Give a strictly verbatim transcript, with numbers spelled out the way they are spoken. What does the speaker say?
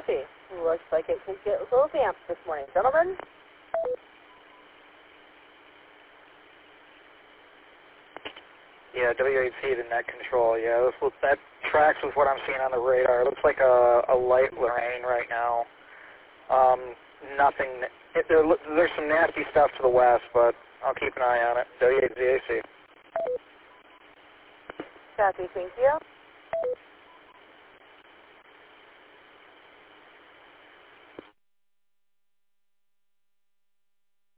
copy. Looks like it could get a little damp this morning. Gentlemen? Yeah, W eight C to net control. Yeah, this, that tracks with what I'm seeing on the radar. It looks like a, a light rain right now. Um, nothing. It, there, there's some nasty stuff to the west, but I'll keep an eye on it. W eight Z A C. Copy, thank you.